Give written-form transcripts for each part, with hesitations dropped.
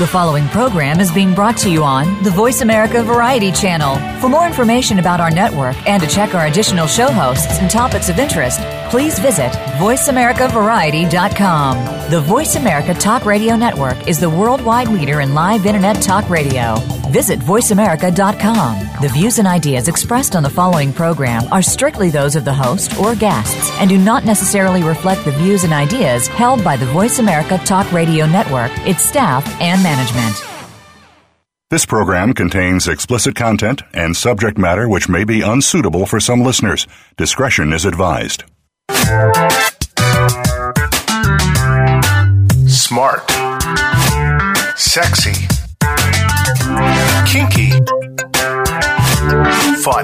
The following program is being brought to you on the Voice America Variety Channel. For more information about our network and to check our additional show hosts and topics of interest, please visit voiceamericavariety.com. The Voice America Talk Radio Network is the worldwide leader in live Internet talk radio. Visit voiceamerica.com. The views and ideas expressed on the following program are strictly those of the host or guests and do not necessarily reflect the views and ideas held by the Voice America Talk Radio Network, its staff, and management. This program contains explicit content and subject matter which may be unsuitable for some listeners. Discretion is advised. Smart. Sexy. Kinky. Fun.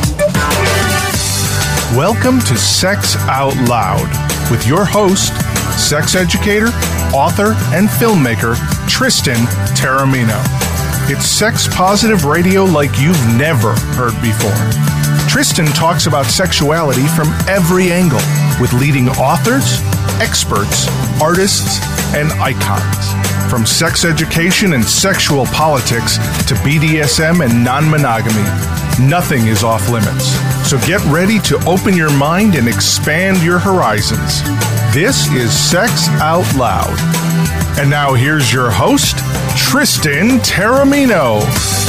Welcome to Sex Out Loud with your host, sex educator, author, and filmmaker, Tristan Taormino. It's sex-positive radio like you've never heard before. Tristan talks about sexuality from every angle with leading authors, experts, artists, and icons. From sex education and sexual politics to BDSM and non-monogamy, nothing is off limits. So get ready to open your mind and expand your horizons. This is Sex Out Loud. And now here's your host, Tristan Taormino.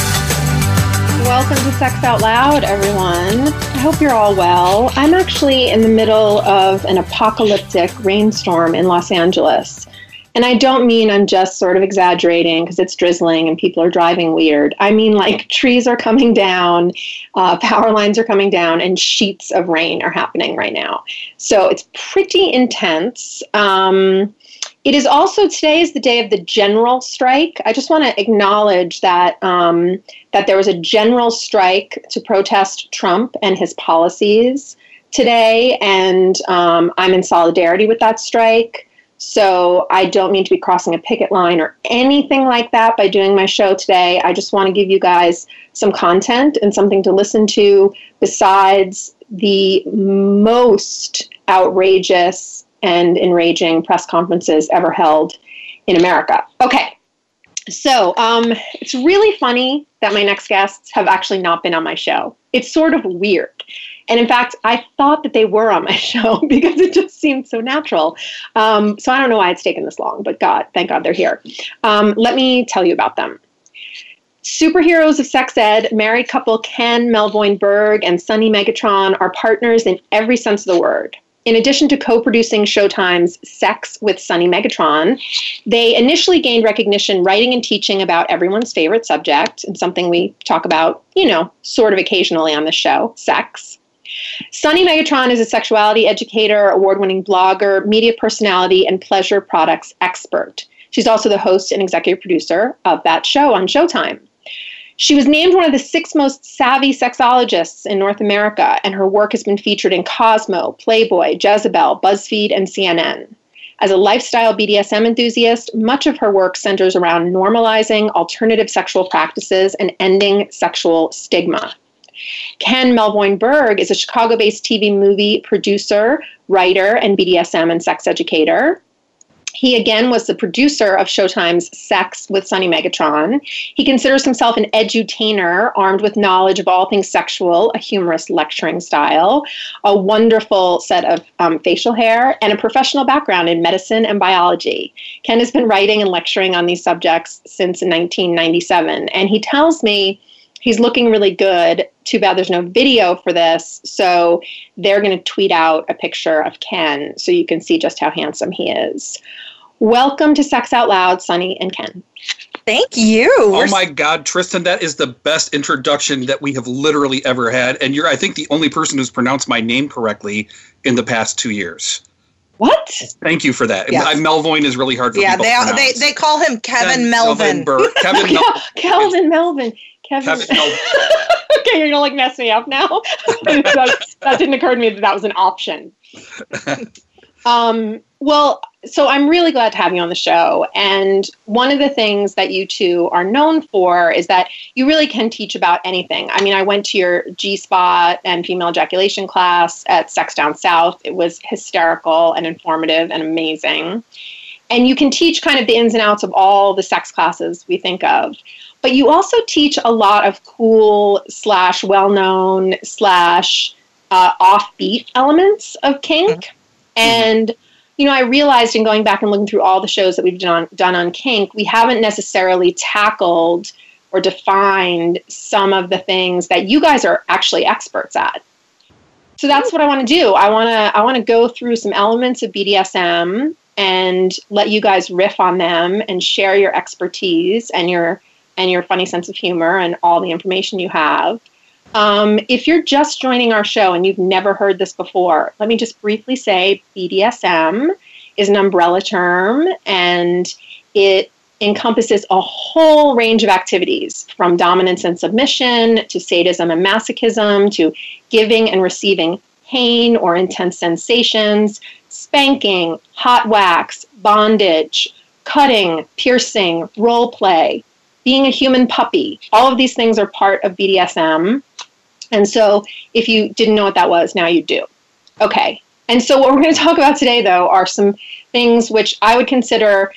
Welcome to Sex Out Loud, everyone. I hope you're all well. I'm actually in the middle of an apocalyptic rainstorm in Los Angeles. And I don't mean I'm just sort of exaggerating because it's drizzling and people are driving weird. I mean, like, trees are coming down, power lines are coming down, and sheets of rain are happening right now. So it's pretty intense. It is also, today is the day of the general strike. I just want to acknowledge that that there was a general strike to protest Trump and his policies today, and I'm in solidarity with that strike. So I don't mean to be crossing a picket line or anything like that by doing my show today. I just want to give you guys some content and something to listen to besides the most outrageous and enraging press conferences ever held in America. Okay, so it's really funny that my next guests have actually not been on my show. It's sort of weird. And in fact, I thought that they were on my show because it just seemed so natural. So I don't know why it's taken this long, but thank God they're here. Let me tell you about them. Superheroes of sex ed, married couple Ken Melvoin-Berg and Sunny Megatron are partners in every sense of the word. In addition to co-producing Showtime's Sex with Sunny Megatron, they initially gained recognition writing and teaching about everyone's favorite subject, and something we talk about, sort of occasionally on the show, sex. Sunny Megatron is a sexuality educator, award-winning blogger, media personality, and pleasure products expert. She's also the host and executive producer of that show on Showtime. She was named one of the 6 most savvy sexologists in North America, and her work has been featured in Cosmo, Playboy, Jezebel, BuzzFeed, and CNN. As a lifestyle BDSM enthusiast, much of her work centers around normalizing alternative sexual practices and ending sexual stigma. Ken Melvoin-Berg is a Chicago-based TV movie producer, writer, and BDSM and sex educator. He, again, was the producer of Showtime's Sex with Sunny Megatron. He considers himself an edutainer armed with knowledge of all things sexual, a humorous lecturing style, a wonderful set of facial hair, and a professional background in medicine and biology. Ken has been writing and lecturing on these subjects since 1997, and he tells me he's looking really good. Too bad there's no video for this, so they're going to tweet out a picture of Ken so you can see just how handsome he is. Welcome to Sex Out Loud, Sunny and Ken. Thank you. Oh my God, Tristan, that is the best introduction that we have literally ever had. And you're, I think, the only person who's pronounced my name correctly in the past 2 years. What? Thank you for that. Yeah. Melvoin is really hard for people to pronounce. They call him Kevin Melvin. Kelvin Melvin. Kevin Melvin. Okay, you're going to mess me up now? That didn't occur to me that was an option. Well, so I'm really glad to have you on the show. And one of the things that you two are known for is that you really can teach about anything. I mean, I went to your G-spot and female ejaculation class at Sex Down South. It was hysterical and informative and amazing. And you can teach kind of the ins and outs of all the sex classes we think of. But you also teach a lot of cool / well-known / offbeat elements of kink. And, I realized in going back and looking through all the shows that we've done on kink, we haven't necessarily tackled or defined some of the things that you guys are actually experts at. So that's what I want to do. I want to go through some elements of BDSM and let you guys riff on them and share your expertise and your funny sense of humor and all the information you have. If you're just joining our show and you've never heard this before, let me just briefly say BDSM is an umbrella term, and it encompasses a whole range of activities, from dominance and submission to sadism and masochism to giving and receiving pain or intense sensations, spanking, hot wax, bondage, cutting, piercing, role play, being a human puppy. All of these things are part of BDSM. And so if you didn't know what that was, now you do. Okay. And so what we're going to talk about today, though, are some things which I would consider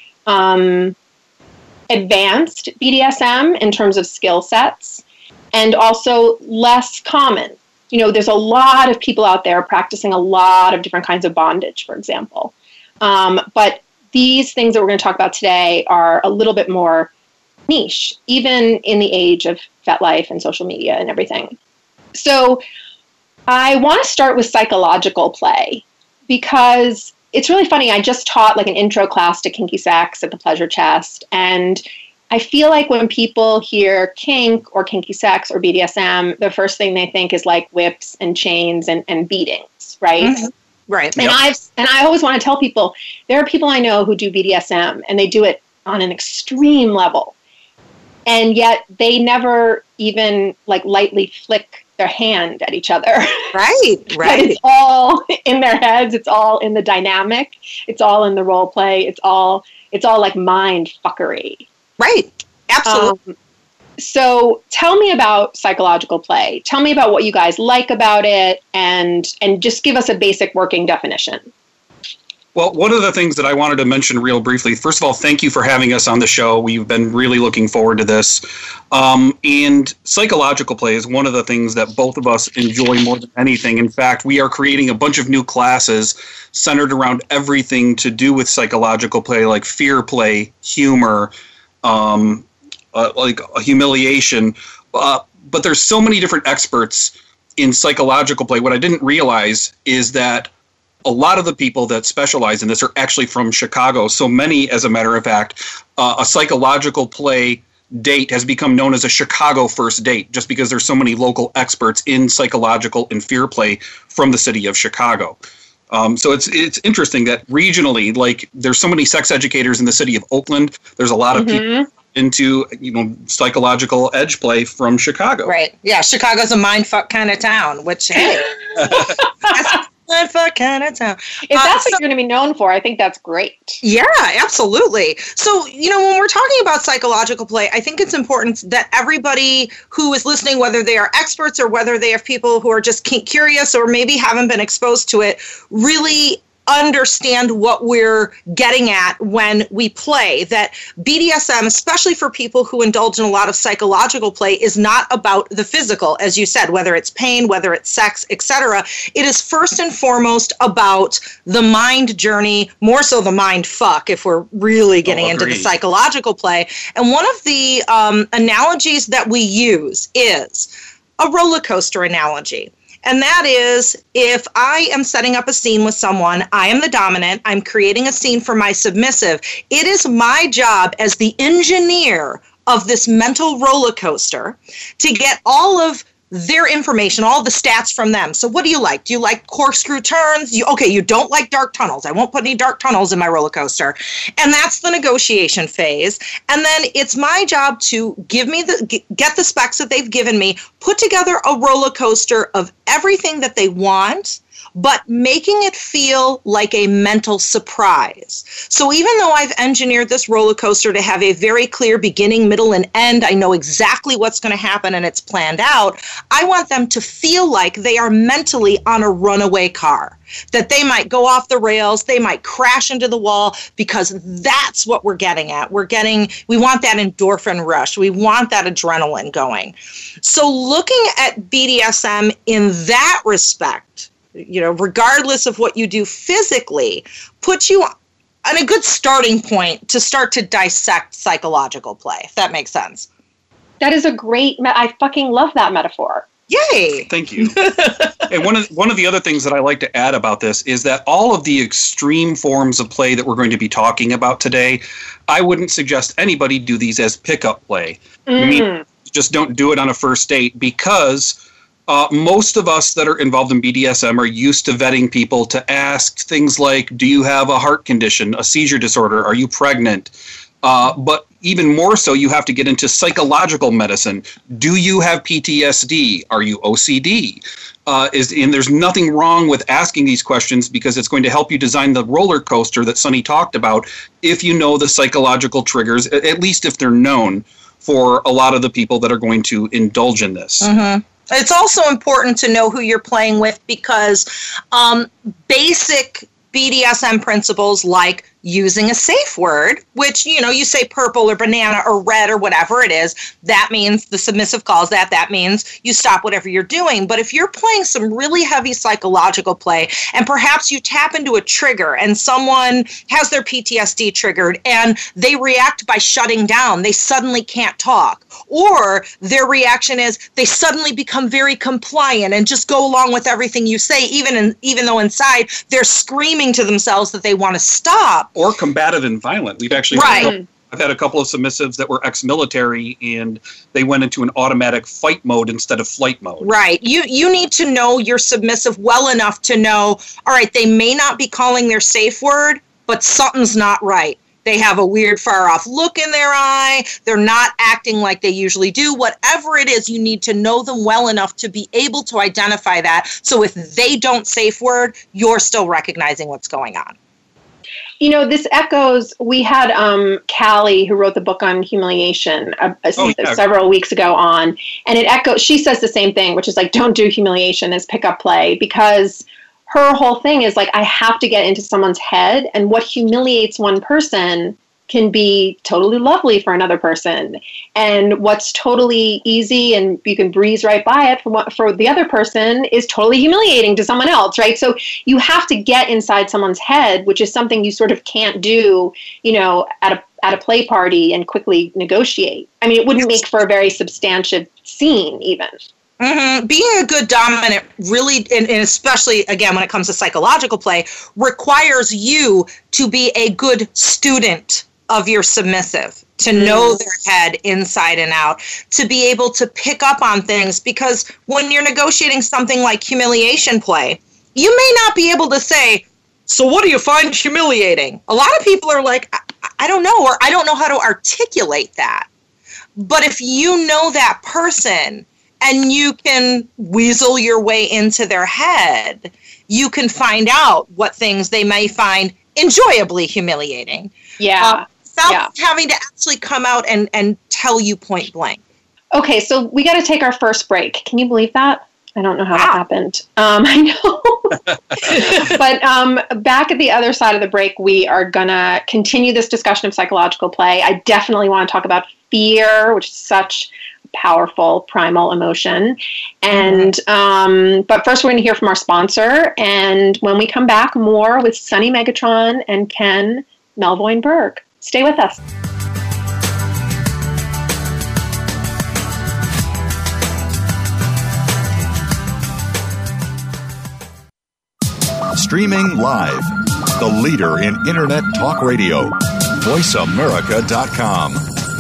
advanced BDSM in terms of skill sets, and also less common. There's a lot of people out there practicing a lot of different kinds of bondage, for example. But these things that we're going to talk about today are a little bit more niche, even in the age of FetLife and social media and everything. So I want to start with psychological play, because it's really funny. I just taught like an intro class to kinky sex at the Pleasure Chest, and I feel like when people hear kink or kinky sex or BDSM, the first thing they think is like whips and chains and beatings, right? Mm-hmm. Right. And I always want to tell people, there are people I know who do BDSM and they do it on an extreme level, and yet they never even like lightly flick their hand at each other. Right. It's all in their heads. It's all in the dynamic. It's all in the role play. It's all like mind fuckery. Right. Absolutely. So tell me about psychological play. Tell me about what you guys like about it, and just give us a basic working definition. Well, one of the things that I wanted to mention real briefly, first of all, thank you for having us on the show. We've been really looking forward to this. And psychological play is one of the things that both of us enjoy more than anything. In fact, we are creating a bunch of new classes centered around everything to do with psychological play, like fear play, humor, like humiliation. But there's so many different experts in psychological play. What I didn't realize is that a lot of the people that specialize in this are actually from Chicago. So many, as a matter of fact, a psychological play date has become known as a Chicago first date, just because there's so many local experts in psychological and fear play from the city of Chicago. So it's interesting that regionally, like there's so many sex educators in the city of Oakland. There's a lot of people into psychological edge play from Chicago. Right. Yeah. Chicago's a mindfuck kind of town, which, hey, that's mindfuck kind of town. If that's what you're going to be known for, I think that's great. Yeah, absolutely. So, when we're talking about psychological play, I think it's important that everybody who is listening, whether they are experts or whether they have people who are just curious or maybe haven't been exposed to it, really understand what we're getting at when we play. That BDSM, especially for people who indulge in a lot of psychological play, is not about the physical, as you said, whether it's pain, whether it's sex, etc. It is first and foremost about the mind journey, more so the mind fuck, if we're really getting into the psychological play. And one of the analogies that we use is a roller coaster analogy. And that is, if I am setting up a scene with someone, I am the dominant, I'm creating a scene for my submissive, it is my job as the engineer of this mental roller coaster to get all of their information, all the stats from them. So what do you like? Do you like corkscrew turns? You don't like dark tunnels. I won't put any dark tunnels in my roller coaster. And that's the negotiation phase. And then it's my job to get the specs that they've given me, put together a roller coaster of everything that they want, but making it feel like a mental surprise. So even though I've engineered this roller coaster to have a very clear beginning, middle, and end, I know exactly what's going to happen and it's planned out, I want them to feel like they are mentally on a runaway car, that they might go off the rails, they might crash into the wall, because that's what we're getting at. We want that endorphin rush. We want that adrenaline going. So looking at BDSM in that respect, regardless of what you do physically, puts you on a good starting point to start to dissect psychological play, if that makes sense. That is a great, I fucking love that metaphor. Yay! Thank you. And one of the other things that I like to add about this is that all of the extreme forms of play that we're going to be talking about today, I wouldn't suggest anybody do these as pickup play. I mean, just don't do it on a first date, because most of us that are involved in BDSM are used to vetting people to ask things like, do you have a heart condition, a seizure disorder, are you pregnant? But even more so, you have to get into psychological medicine. Do you have PTSD? Are you OCD? And there's nothing wrong with asking these questions, because it's going to help you design the roller coaster that Sunny talked about if you know the psychological triggers, at least if they're known for a lot of the people that are going to indulge in this. Mm-hmm. It's also important to know who you're playing with, because basic BDSM principles like using a safe word, which, you say purple or banana or red or whatever it is, that means the submissive calls that means you stop whatever you're doing. But if you're playing some really heavy psychological play, and perhaps you tap into a trigger and someone has their PTSD triggered and they react by shutting down, they suddenly can't talk. Or their reaction is they suddenly become very compliant and just go along with everything you say, even though inside they're screaming to themselves that they want to stop. Or combative and violent. We've actually I've had a couple of submissives that were ex-military, and they went into an automatic fight mode instead of flight mode. Right. You need to know your submissive well enough to know, all right, they may not be calling their safe word, but something's not right. They have a weird far-off look in their eye. They're not acting like they usually do. Whatever it is, you need to know them well enough to be able to identify that. So if they don't safe word, you're still recognizing what's going on. This echoes, we had Callie, who wrote the book on humiliation several weeks ago on, and it echoes, she says the same thing, which is like, don't do humiliation as pickup play, because her whole thing is like, I have to get into someone's head, and what humiliates one person can be totally lovely for another person. And what's totally easy and you can breeze right by it for the other person is totally humiliating to someone else, right? So you have to get inside someone's head, which is something you sort of can't do, at a play party and quickly negotiate. I mean, it wouldn't make for a very substantive scene even. Mm-hmm. Being a good dominant really, and especially, again, when it comes to psychological play, requires you to be a good student of your submissive, to know their head inside and out, to be able to pick up on things, because when you're negotiating something like humiliation play, you may not be able to say, so what do you find humiliating? A lot of people are like, I don't know, or I don't know how to articulate that. But if you know that person and you can weasel your way into their head, you can find out what things they may find enjoyably humiliating. Yeah. Without having to actually come out and tell you point blank. Okay, so we got to take our first break. Can you believe that? I don't know how that happened. I know. But back at the other side of the break, we are going to continue this discussion of psychological play. I definitely want to talk about fear, which is such a powerful primal emotion. And but first, we're going to hear from our sponsor. And when we come back, more with Sunny Megatron and Ken Melvoin-Berg. Stay with us. Streaming live, the leader in Internet talk radio, VoiceAmerica.com.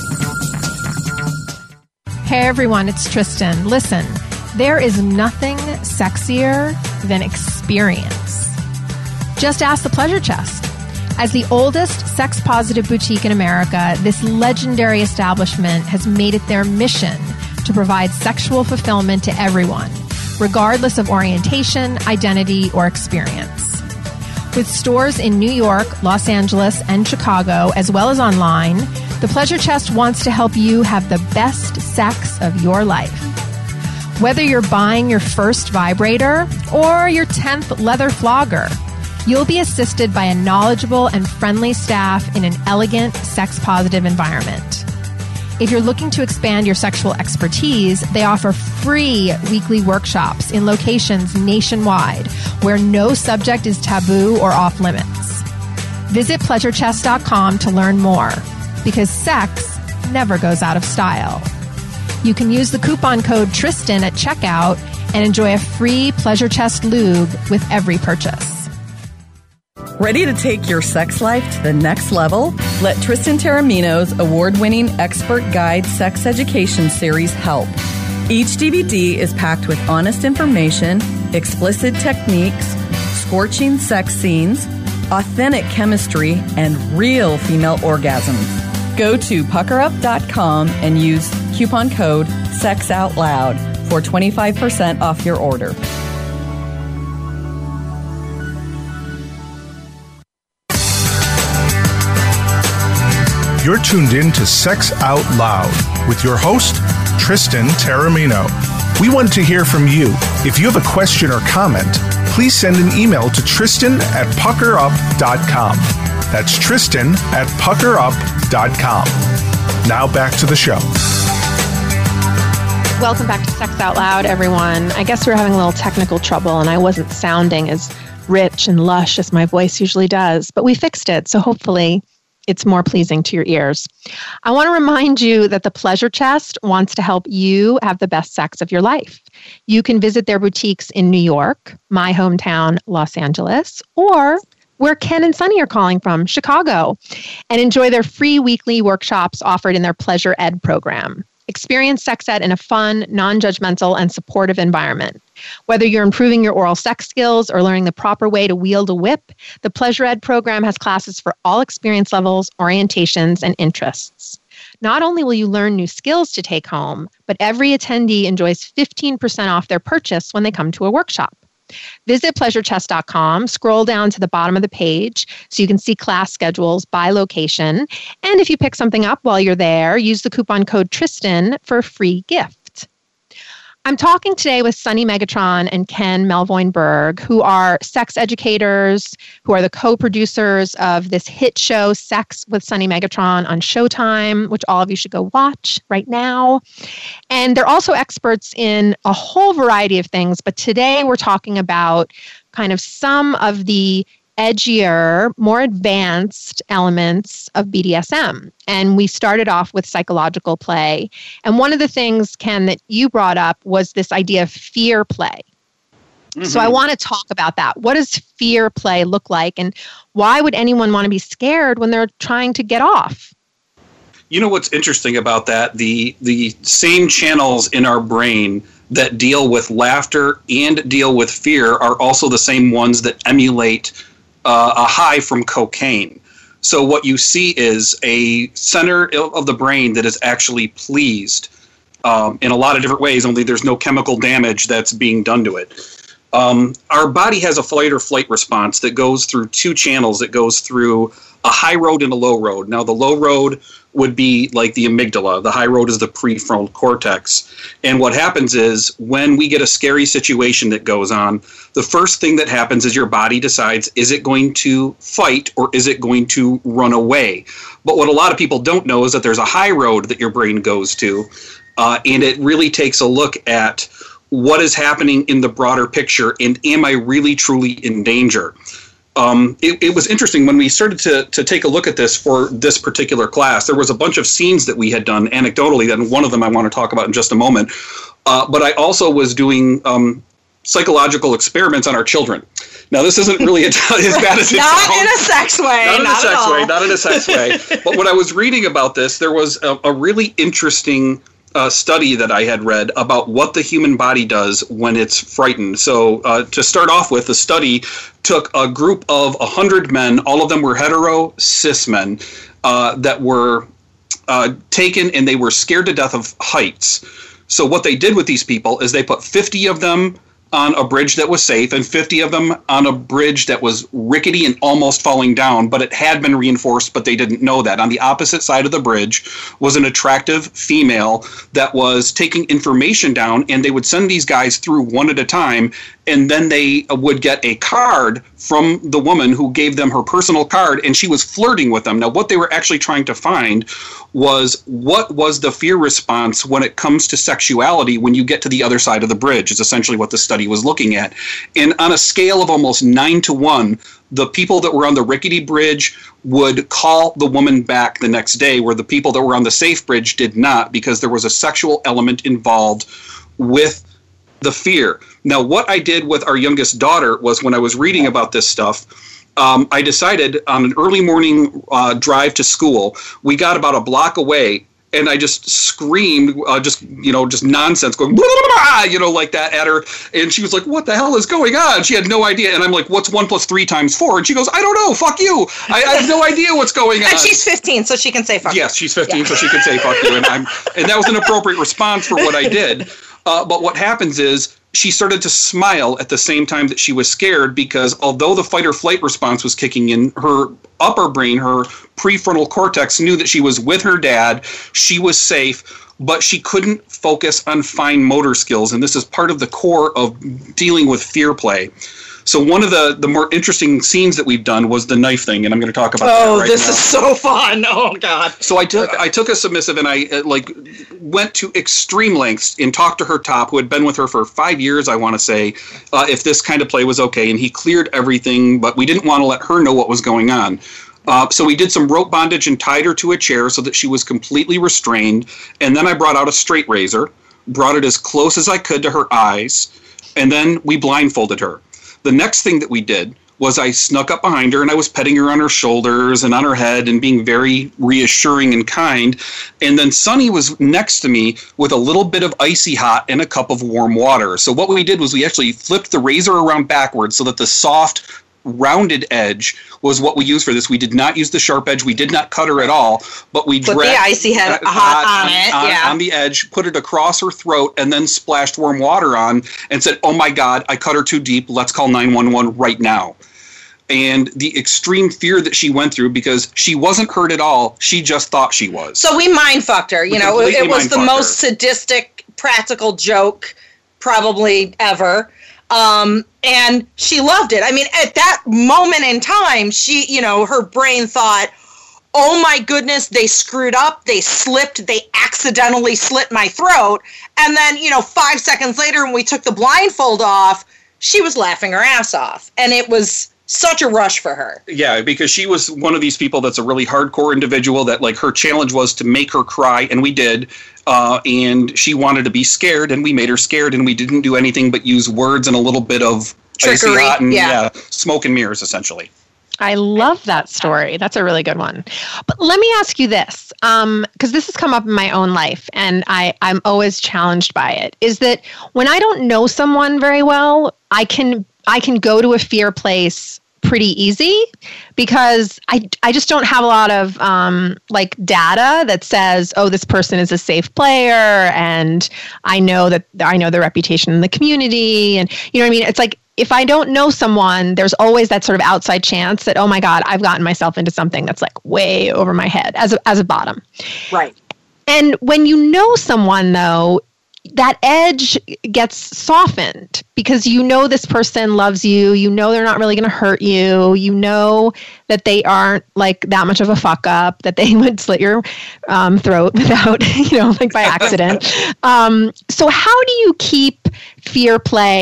Hey everyone, it's Tristan. Listen, there is nothing sexier than experience. Just ask the Pleasure Chest. As the oldest sex-positive boutique in America, this legendary establishment has made it their mission to provide sexual fulfillment to everyone. regardless of orientation, identity, or experience. With stores in New York, Los Angeles, and Chicago, as well as online, the Pleasure Chest wants to help you have the best sex of your life. Whether you're buying your first vibrator or your 10th leather flogger, you'll be assisted by a knowledgeable and friendly staff in an elegant, sex-positive environment. If you're looking to expand your sexual expertise, they offer free weekly workshops in locations nationwide where no subject is taboo or off limits. Visit PleasureChest.com to learn more, because sex never goes out of style. You can use the coupon code Tristan at checkout and enjoy a free Pleasure Chest lube with every purchase. Ready to take your sex life to the next level? Let Tristan Taormino's award-winning expert guide sex education series help. Each DVD is packed with honest information, explicit techniques, scorching sex scenes, authentic chemistry, and real female orgasms. Go to puckerup.com and use coupon code SEXOUTLOUD for 25% off your order. You're tuned in to Sex Out Loud with your host, Tristan Taormino. We want to hear from you. If you have a question or comment, please send an email to Tristan@puckerup.com. That's Tristan@puckerup.com. Now back to the show. Welcome back to Sex Out Loud, everyone. I guess we were having a little technical trouble and I wasn't sounding as rich and lush as my voice usually does, but we fixed it, so hopefully it's more pleasing to your ears. I want to remind you that the Pleasure Chest wants to help you have the best sex of your life. You can visit their boutiques in New York, my hometown, Los Angeles, or where Ken and Sunny are calling from, Chicago, and enjoy their free weekly workshops offered in their Pleasure Ed program. Experience sex ed in a fun, non-judgmental, and supportive environment. Whether you're improving your oral sex skills or learning the proper way to wield a whip, the Pleasure Ed program has classes for all experience levels, orientations, and interests. Not only will you learn new skills to take home, but every attendee enjoys 15% off their purchase when they come to a workshop. Visit PleasureChest.com, scroll down to the bottom of the page so you can see class schedules by location. And if you pick something up while you're there, use the coupon code Tristan for a free gift. I'm talking today with Sunny Megatron and Ken Melvoin-Berg, who are sex educators, who are the co-producers of this hit show, Sex with Sunny Megatron on Showtime, which all of you should go watch right now. And they're also experts in a whole variety of things, but today we're talking about kind of some of the edgier, more advanced elements of BDSM. And we started off with psychological play. And one of the things, Ken, that you brought up was this idea of fear play. Mm-hmm. So I want to talk about that. What does fear play look like? And why would anyone want to be scared when they're trying to get off? You know what's interesting about that? The same channels in our brain that deal with laughter and deal with fear are also the same ones that emulate a high from cocaine. So what you see is a center of the brain that is actually pleased in a lot of different ways, only there's no chemical damage that's being done to it. Our body has a fight or flight response that goes through two channels. It goes through a high road and a low road. Now, the low road would be like the amygdala. The high road is the prefrontal cortex. And what happens is when we get a scary situation that goes on, the first thing that happens is your body decides, is it going to fight or is it going to run away? But what a lot of people don't know is that there's a high road that your brain goes to, and it really takes a look at what is happening in the broader picture and am I really truly in danger? It was interesting when we started to take a look at this for this particular class. There was a bunch of scenes that we had done anecdotally, and one of them I want to talk about in just a moment. But I also was doing psychological experiments on our children. Now, this isn't really as bad as it sounds. Not in a sex way. Not in a sex way. But when I was reading about this, there was a really interesting study that I had read about what the human body does when it's frightened. So to start off with, the study took a group of 100 men, all of them were hetero, cis men, that were taken and they were scared to death of heights. So what they did with these people is they put 50 of them on a bridge that was safe and 50 of them on a bridge that was rickety and almost falling down, but it had been reinforced, but they didn't know that. On the opposite side of the bridge was an attractive female that was taking information down, and they would send these guys through one at a time, and then they would get a card from the woman who gave them her personal card, and she was flirting with them. Now, what they were actually trying to find was what was the fear response when it comes to sexuality when you get to the other side of the bridge, is essentially what the study was looking at. And on a scale of almost 9-1, the people that were on the rickety bridge would call the woman back the next day, where the people that were on the safe bridge did not, because there was a sexual element involved with the fear. Now, what I did with our youngest daughter was, when I was reading about this stuff, I decided on an early morning drive to school, we got about a block away, and I just screamed, just nonsense, going, blah, blah, blah, like that at her. And she was like, what the hell is going on? She had no idea. And I'm like, what's 1 + 3 × 4? And she goes, I don't know. Fuck you. I have no idea what's going on. And she's 15, so she can say fuck you. Yes, she's 15, so she can say fuck you. And that was an appropriate response for what I did. But what happens is, she started to smile at the same time that she was scared, because although the fight or flight response was kicking in, her upper brain, her prefrontal cortex, knew that she was with her dad, she was safe, but she couldn't focus on fine motor skills. And this is part of the core of dealing with fear play. So one of the more interesting scenes that we've done was the knife thing, and I'm going to talk about that right now. Oh, this is so fun. Oh, God. So I took a submissive, and I went to extreme lengths and talked to her top, who had been with her for 5 years, I want to say, if this kind of play was okay. And he cleared everything, but we didn't want to let her know what was going on. So we did some rope bondage and tied her to a chair so that she was completely restrained. And then I brought out a straight razor, brought it as close as I could to her eyes, and then we blindfolded her. The next thing that we did was I snuck up behind her, and I was petting her on her shoulders and on her head and being very reassuring and kind. And then Sonny was next to me with a little bit of icy hot and a cup of warm water. So what we did was we actually flipped the razor around backwards so that the soft, rounded edge was what we used for this. We did not use the sharp edge. We did not cut her at all, but we put the icy head hot on the edge, put it across her throat, and then splashed warm water on and said, oh my God, I cut her too deep. Let's call 911 right now. And the extreme fear that she went through, because she wasn't hurt at all. She just thought she was. So we mind fucked her. It was the most sadistic practical joke probably ever. And she loved it. I mean, at that moment in time, she, her brain thought, oh my goodness, they screwed up, they slipped, they accidentally slit my throat. And then, 5 seconds later, when we took the blindfold off, she was laughing her ass off. And it was such a rush for her. Yeah, because she was one of these people that's a really hardcore individual that, her challenge was to make her cry, and we did. And she wanted to be scared, and we made her scared, and we didn't do anything but use words and a little bit of trickery, icy hot and smoke and mirrors, essentially. I love that story. That's a really good one. But let me ask you this, because this has come up in my own life, and I'm always challenged by it, is that when I don't know someone very well, I can go to a fear place pretty easy, because I just don't have a lot of data that says, oh, this person is a safe player, and I know their reputation in the community, and you know what I mean? It's like, if I don't know someone, there's always that sort of outside chance that, oh my God, I've gotten myself into something that's way over my head as a bottom. Right. And when you know someone, though, that edge gets softened, because this person loves you, they're not really going to hurt you, that they aren't that much of a fuck up, that they would slit your throat without, by accident. So how do you keep fear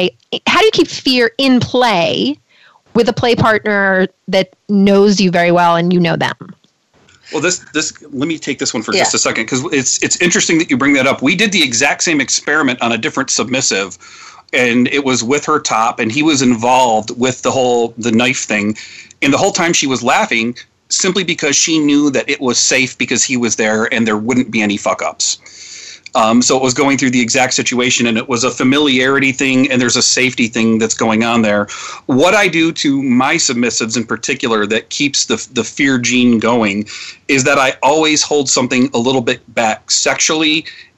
in play with a play partner that knows you very well and you know them? Well, this let me take this one for just a second, because it's interesting that you bring that up. We did the exact same experiment on a different submissive, and it was with her top, and he was involved with the knife thing, and the whole time she was laughing simply because she knew that it was safe because he was there and there wouldn't be any fuck ups. So it was going through the exact situation, and it was a familiarity thing, and there's a safety thing that's going on there. What I do to my submissives in particular that keeps the fear gene going is that I always hold something a little bit back sexually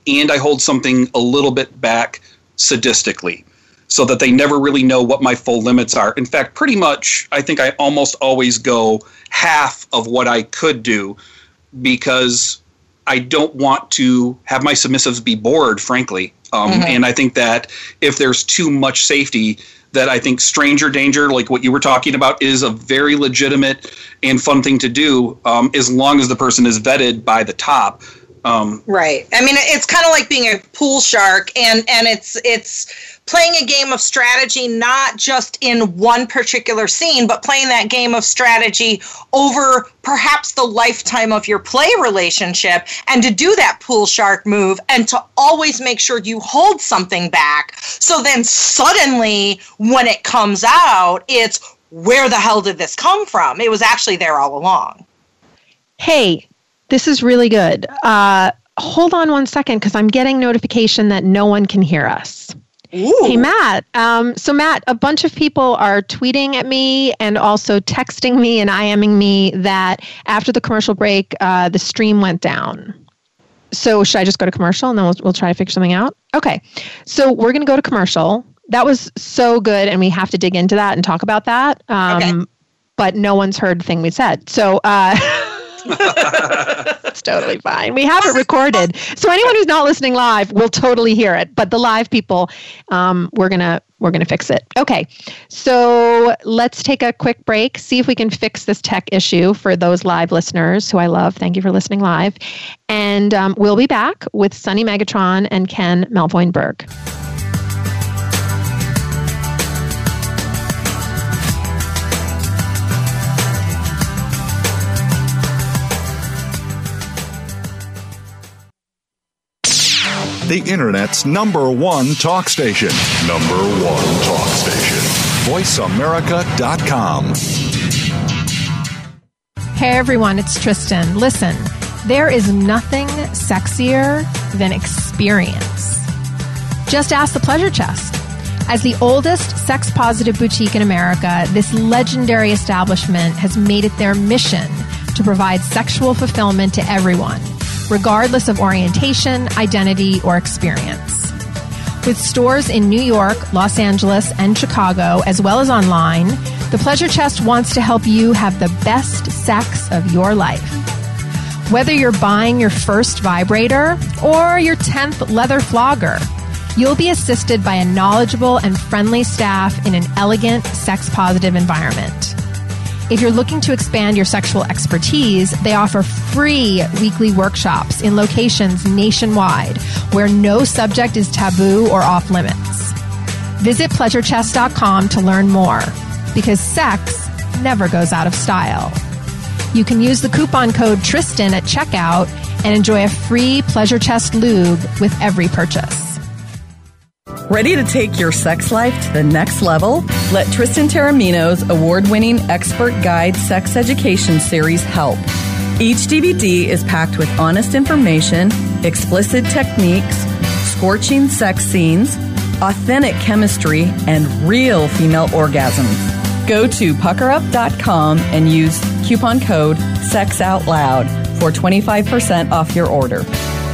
and I hold something a little bit back sadistically, so that they never really know what my full limits are. In fact, pretty much, I think I almost always go half of what I could do, because I don't want to have my submissives be bored, frankly. And I think that if there's too much safety, that I think stranger danger, like what you were talking about, is a very legitimate and fun thing to do, as long as the person is vetted by the top. Right. I mean, it's kind of like being a pool shark, and it's playing a game of strategy, not just in one particular scene, but playing that game of strategy over perhaps the lifetime of your play relationship, and to do that pool shark move and to always make sure you hold something back. So then suddenly when it comes out, it's, where the hell did this come from? It was actually there all along. Hey, this is really good. Hold on one second, because I'm getting notification that no one can hear us. Ooh. Hey, Matt. So Matt, a bunch of people are tweeting at me and also texting me and IMing me that after the commercial break, the stream went down. So should I just go to commercial and then we'll try to figure something out? Okay. So we're going to go to commercial. That was so good, and we have to dig into that and talk about that. Okay. But no one's heard the thing we said. So it's totally fine. We have it recorded. So anyone who's not listening live will totally hear it. But the live people, we're gonna fix it. Okay. So let's take a quick break, see if we can fix this tech issue for those live listeners who I love. Thank you for listening live. And we'll be back with Sunny Megatron and Ken Melvoin-Berg. The Internet's #1 talk station. #1 talk station. VoiceAmerica.com. Hey everyone, it's Tristan. Listen, there is nothing sexier than experience. Just ask the Pleasure Chest. As the oldest sex-positive boutique in America, this legendary establishment has made it their mission to provide sexual fulfillment to everyone, regardless of orientation, identity, or experience. With stores in New York, Los Angeles, and Chicago, as well as online, the Pleasure Chest wants to help you have the best sex of your life. Whether you're buying your first vibrator or your 10th leather flogger, you'll be assisted by a knowledgeable and friendly staff in an elegant, sex-positive environment. If you're looking to expand your sexual expertise, they offer free weekly workshops in locations nationwide where no subject is taboo or off limits. Visit PleasureChest.com to learn more, because sex never goes out of style. You can use the coupon code Tristan at checkout and enjoy a free Pleasure Chest lube with every purchase. Ready to take your sex life to the next level? Let Tristan Taormino's award-winning expert guide sex education series help. Each DVD is packed with honest information, explicit techniques, scorching sex scenes, authentic chemistry, and real female orgasms. Go to puckerup.com and use coupon code SEXOUTLOUD for 25% off your order.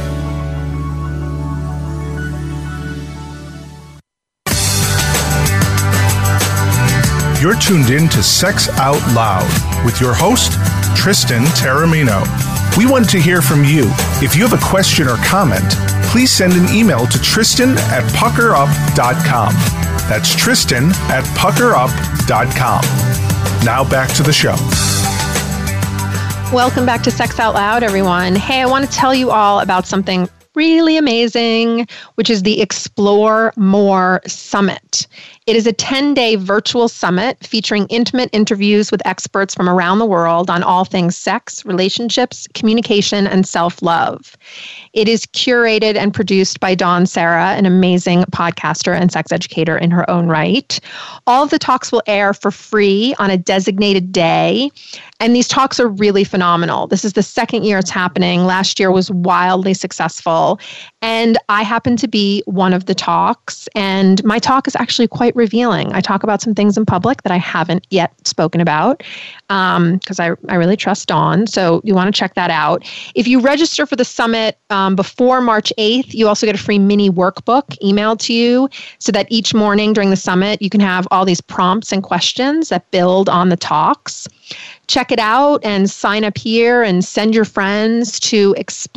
You're tuned in to Sex Out Loud with your host, Tristan Taormino. We want to hear from you. If you have a question or comment, please send an email to Tristan@puckerup.com. That's Tristan@puckerup.com. Now back to the show. Welcome back to Sex Out Loud, everyone. Hey, I want to tell you all about something really amazing, which is the Explore More Summit. It is a 10-day virtual summit featuring intimate interviews with experts from around the world on all things sex, relationships, communication, and self-love. It is curated and produced by Dawn Sarah, an amazing podcaster and sex educator in her own right. All of the talks will air for free on a designated day, and these talks are really phenomenal. This is the second year it's happening. Last year was wildly successful, and I happen to be one of the talks, and my talk is actually quite quite revealing. I talk about some things in public that I haven't yet spoken about because I really trust Dawn. So you want to check that out. If you register for the summit before March 8th, you also get a free mini workbook emailed to you so that each morning during the summit, you can have all these prompts and questions that build on the talks. Check it out and sign up here and send your friends to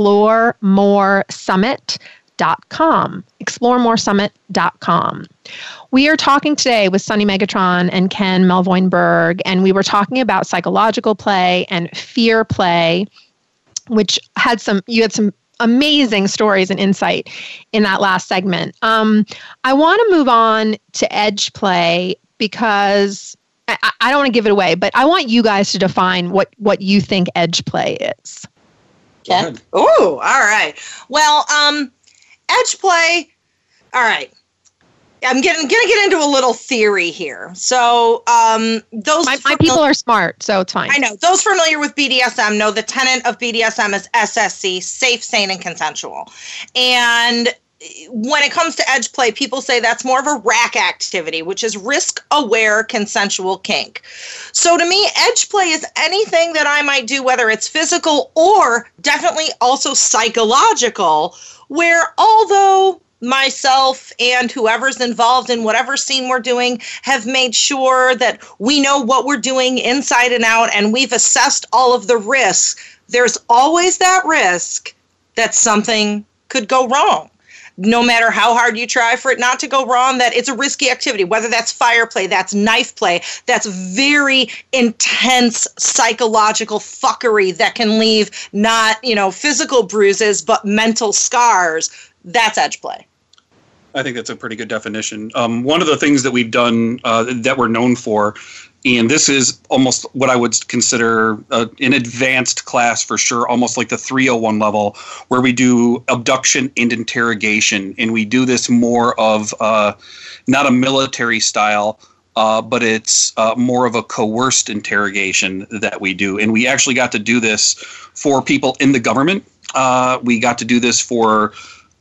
ExploreMoreSummit.com. ExploreMoreSummit.com. We are talking today with Sunny Megatron and Ken Melvoin-Berg, and we were talking about psychological play and fear play, which you had some amazing stories and insight in that last segment. I want to move on to edge play because I don't want to give it away, but I want you guys to define what you think edge play is. Okay. Oh, all right. Well, edge play. All right. I'm gonna get into a little theory here. So, those my people are smart, so it's fine. I know those familiar with BDSM know the tenet of BDSM is SSC: safe, sane, and consensual. And when it comes to edge play, people say that's more of a rack activity, which is risk-aware consensual kink. So to me, edge play is anything that I might do, whether it's physical or definitely also psychological, where although myself and whoever's involved in whatever scene we're doing have made sure that we know what we're doing inside and out, and we've assessed all of the risks, there's always that risk that something could go wrong. No matter how hard you try for it not to go wrong, that it's a risky activity, whether that's fire play, that's knife play, that's very intense psychological fuckery that can leave not, physical bruises, but mental scars. That's edge play. I think that's a pretty good definition. One of the things that we've done that we're known for, and this is almost what I would consider an advanced class for sure, almost like the 301 level, where we do abduction and interrogation. And we do this more of not a military style, but it's more of a coerced interrogation that we do. And we actually got to do this for people in the government. We got to do this for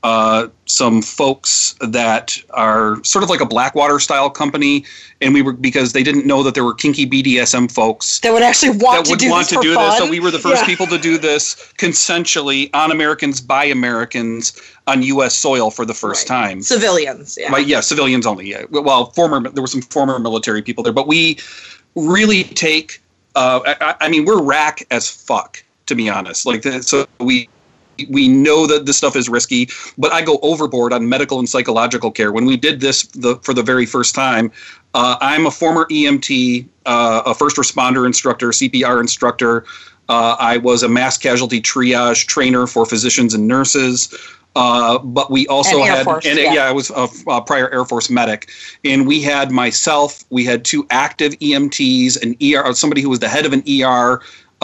some folks that are sort of like a Blackwater style company, and because they didn't know that there were kinky BDSM folks that would actually want to do this. So we were the first people to do this consensually on Americans by Americans on U.S. soil for the first time. Civilians, yeah. Right, yeah, civilians only. Yeah. Well, there were some former military people there, but we really take. We're rack as fuck, to be honest. So we know that this stuff is risky, but I go overboard on medical and psychological care. When we did this for the very first time, I'm a former EMT, a first responder instructor, CPR instructor. I was a mass casualty triage trainer for physicians and nurses. But we also I was a prior Air Force medic, and we had we had 2 active EMTs, an ER, somebody who was the head of an ER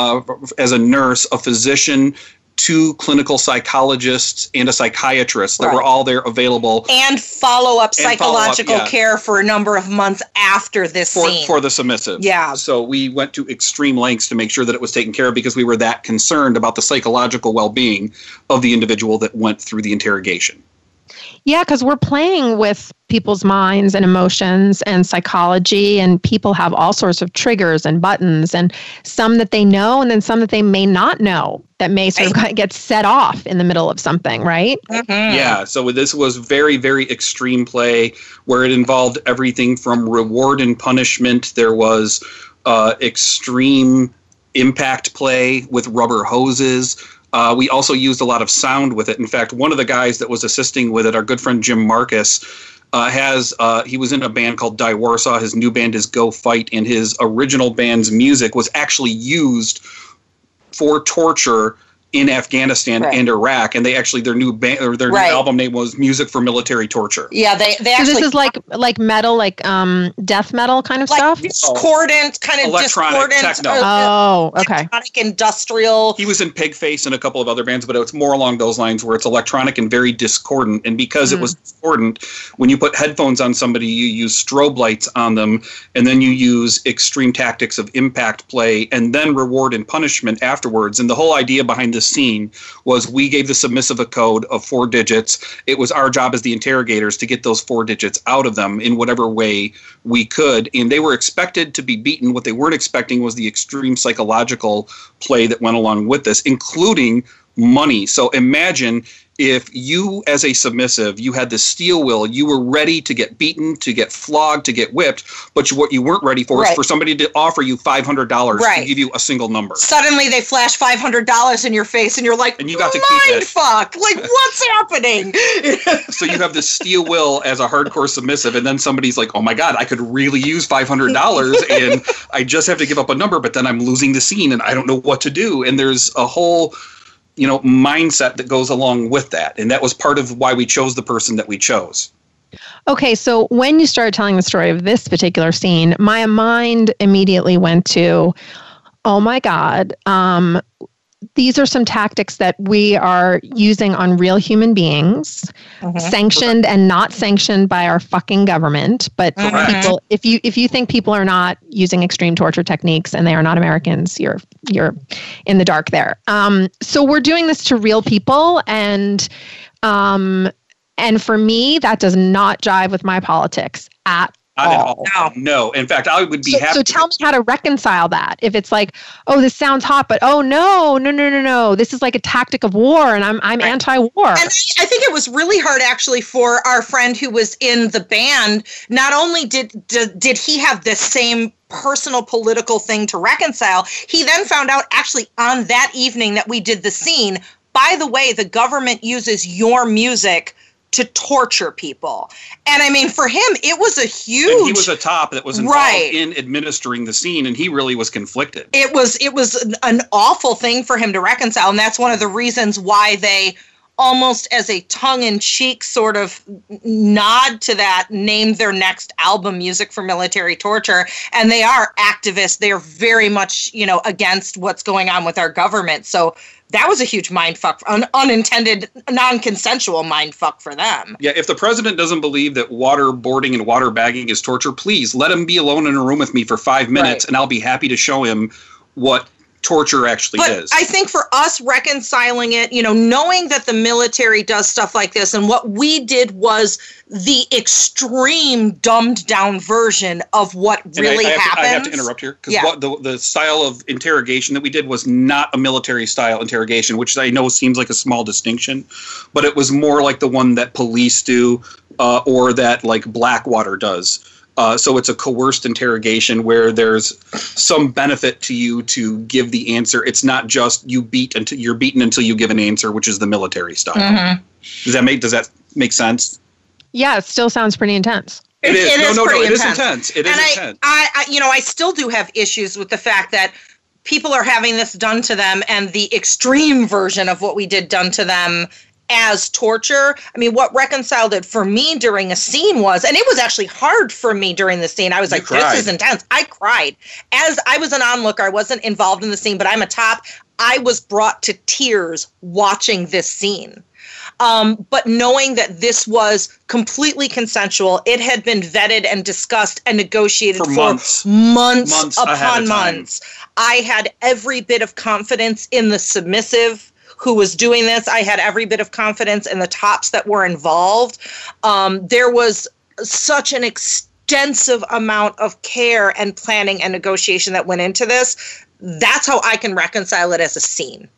as a nurse, a physician, 2 clinical psychologists, and a psychiatrist that were all there available. And follow-up psychological care for a number of months after this scene. For the submissive. Yeah. So we went to extreme lengths to make sure that it was taken care of because we were that concerned about the psychological well-being of the individual that went through the interrogation. Yeah, because we're playing with people's minds and emotions and psychology, and people have all sorts of triggers and buttons, and some that they know and then some that they may not know that may sort of get set off in the middle of something, right? Mm-hmm. Yeah, so this was very, very extreme play where it involved everything from reward and punishment. There was extreme impact play with rubber hoses. We also used a lot of sound with it. In fact, one of the guys that was assisting with it, our good friend Jim Marcus, he was in a band called Die Warsaw. His new band is Go Fight, and his original band's music was actually used for torture in Afghanistan and Iraq, and they actually their new band or their new album name was Music for Military Torture. Yeah, they actually. So this is like metal, like death metal kind of stuff. Discordant, kind of electronic discordant. techno. Okay. Electronic, industrial. He was in Pigface and a couple of other bands, but it's more along those lines where it's electronic and very discordant. And because it was discordant, when you put headphones on somebody, you use strobe lights on them, and then you use extreme tactics of impact play, and then reward and punishment afterwards. And the whole idea behind this this scene was we gave the submissive a code of 4 digits. It was our job as the interrogators to get those 4 digits out of them in whatever way we could. And they were expected to be beaten. What they weren't expecting was the extreme psychological play that went along with this, including money. So imagine if you, as a submissive, you had the steel will, you were ready to get beaten, to get flogged, to get whipped, but what you weren't ready for is for somebody to offer you $500 to give you a single number. Suddenly they flash $500 in your face and you're like, and you got to keep it. Fuck, like what's happening? So you have this steel will as a hardcore submissive, and then somebody's like, oh my God, I could really use $500 and I just have to give up a number, but then I'm losing the scene and I don't know what to do. And there's a whole mindset that goes along with that. And that was part of why we chose the person that we chose. Okay, so when you started telling the story of this particular scene, my mind immediately went to, oh my God, these are some tactics that we are using on real human beings, sanctioned and not sanctioned by our fucking government. But people, if you think people are not using extreme torture techniques and they are not Americans, you're in the dark there. So we're doing this to real people, and for me, that does not jive with my politics at all. No. In fact, I would be happy. So tell me how to reconcile that. If it's like, oh, this sounds hot, but oh no. This is like a tactic of war, and I'm anti-war. And I think it was really hard actually for our friend who was in the band. Not only did he have the same personal political thing to reconcile, he then found out actually on that evening that we did the scene, by the way, the government uses your music to torture people. And I mean, for him, it was a huge... And he was a top that was involved in administering the scene, and he really was conflicted. It was an awful thing for him to reconcile, and that's one of the reasons why they, almost as a tongue-in-cheek sort of nod to that, named their next album Music for Military Torture. And they are activists. They're very much, against what's going on with our government. So that was a huge mindfuck, unintended, non-consensual mindfuck for them. Yeah, if the president doesn't believe that waterboarding and water bagging is torture, please let him be alone in a room with me for 5 minutes, and I'll be happy to show him what torture actually is. I think for us reconciling it, knowing that the military does stuff like this, and what we did was the extreme dumbed down version of what really happened. I have to interrupt here, because the style of interrogation that we did was not a military style interrogation, which I know seems like a small distinction, but it was more like the one that police do, or that like Blackwater does. So it's a coerced interrogation where there's some benefit to you to give the answer. It's not just you're beaten until you give an answer, which is the military style. Mm-hmm. Does that make sense? Yeah, it still sounds pretty intense. It is. It is intense. It is intense. I still do have issues with the fact that people are having this done to them, and the extreme version of what we did done to them as torture. I mean, what reconciled it for me during a scene was, and it was actually hard for me during the scene. I was this is intense. I cried. As I was an onlooker, I wasn't involved in the scene, but I'm a top. I was brought to tears watching this scene. But knowing that this was completely consensual, it had been vetted and discussed and negotiated for months upon months. I had every bit of confidence in the submissive who was doing this. I had every bit of confidence in the tops that were involved. There was such an extensive amount of care and planning and negotiation that went into this. That's how I can reconcile it as a scene.